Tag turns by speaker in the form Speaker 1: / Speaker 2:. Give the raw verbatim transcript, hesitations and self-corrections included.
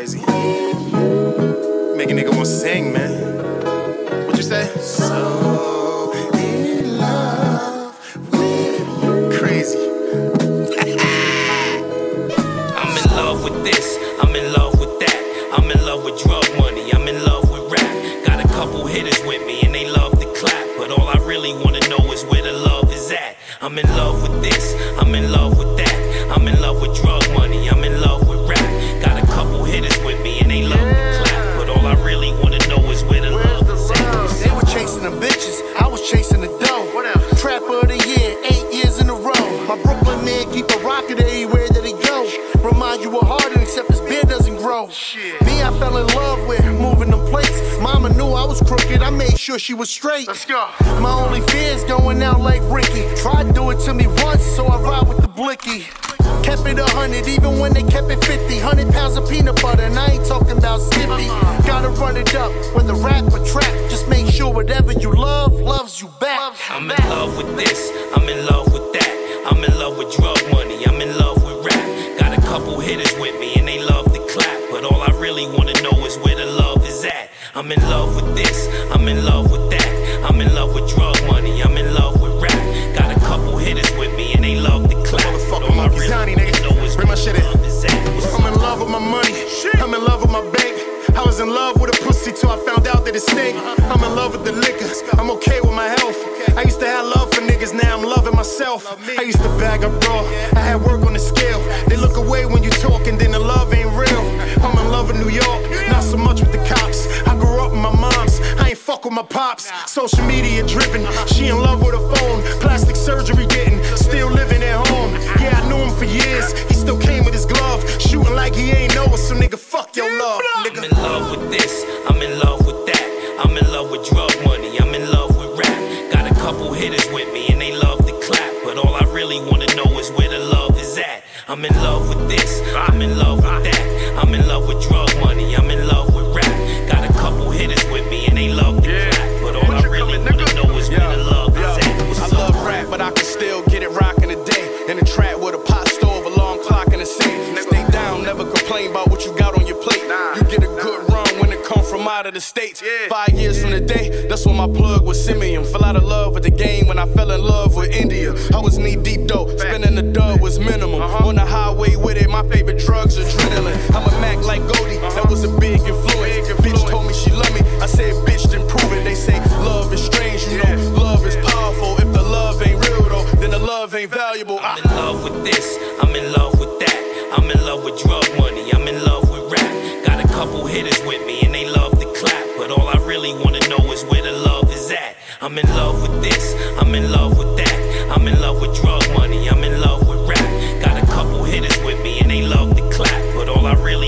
Speaker 1: crazy. Make a nigga wanna sing, man. What you say? So in love with crazy.
Speaker 2: I'm in love with this, I'm in love with that. I'm in love with drug money, I'm in love with rap. Got a couple hitters with me and they love to clap, but all I really wanna know is where the love is at. I'm in love with this, I'm in love with that. I'm in love with drug money, I'm in love with rap. Got a couple hitters with me and they love to clap, but all I really wanna know is where the love is at.
Speaker 3: They were chasing the bitches, I was chasing the dough. Trapper of the year, eight years in a row. My Brooklyn man keep a rocket everywhere that he go. Remind you of Harden, except his beard doesn't grow. Me, I fell in love with moving them plates. Mama knew I was crooked, I made sure she was straight.
Speaker 1: Let's go.
Speaker 3: My only fear's going out like Ricky. Tried to do it to me once, so I ride with the blicky. Kept it a hundred, even when they kept it fifty. Hundred pounds of peanut butter, and I ain't talking about Skippy. Gotta run it up, whether rap or trap. Just make sure whatever you love, loves you back.
Speaker 2: I'm in love with this, I'm in love with that. I'm in love with drug money, I'm in love with rap. Got a couple hitters with me and they love to clap, but all I really wanna know is where the love is at. I'm in love with this, I'm in love with that. I'm in love with drug money, I'm in love with rap. Got a couple hitters with me and they love to clap, but all I really
Speaker 1: Tiny,
Speaker 2: wanna
Speaker 1: nigga.
Speaker 2: know is
Speaker 1: Bring
Speaker 2: where
Speaker 1: my shit
Speaker 2: the
Speaker 1: in.
Speaker 2: love is at. What's
Speaker 1: I'm in
Speaker 2: up?
Speaker 1: love with my money, I'm in love with my bank. I was in love with a pussy till I found out that it stink. I'm in love with the liquor, I'm okay with my health. I used to have love for niggas, now I'm loving myself. I used to bag up raw, I had work on the scale. They look away when you talk and then the love ain't real. I'm in love with New York, not so much with the cops. I grew up with my moms, I ain't fuck with my pops. Social media driven, she in love with her phone. Plastic surgery getting, still living at home. Yeah, I knew him for years, he still came with his glove. Shooting like he ain't know us, so nigga, fuck your love, nigga.
Speaker 2: I'm in love with this, I'm in love with that. I'm in love with drug money, I'm in love with rap. Got a couple hitters with me and they love to clap, but all I really wanna know is where the love is at. I'm in love with this, I'm in love with that. I'm in love with drug money, I'm in love with rap. Got a couple hitters with me and they love to clap, but all I really wanna know is where the love is at. What's
Speaker 4: I
Speaker 2: up?
Speaker 4: love rap, but I can still get it rockin' today. In the trap with a pot stove, a long clock and a safe. Stay down, never complain about what you got on your plate. You get a good run when it come from out of the States. Five years from the day, that's when my plug was Simeon. Fell out of love with the game when I fell in love with India. I was knee deep though, spending the dub was minimum. On the highway with it, my favorite drugs, adrenaline. I'm a Mac like Goldie, that was a big influence. Bitch told me she loved me, I said bitch then prove it. They say love is strange, you know, love is powerful. If the love ain't real though, then the love ain't valuable.
Speaker 2: I'm in love with this, I'm in love with that. I'm in love with drug money, I'm in love with rap. Got a couple hitters with me and they love to clap, but all I really wanna know is where the love is at. I'm in love with this, I'm in love with that. I'm in love with drug money, I'm in love with rap. Got a couple hitters with me and they love to clap, but all I really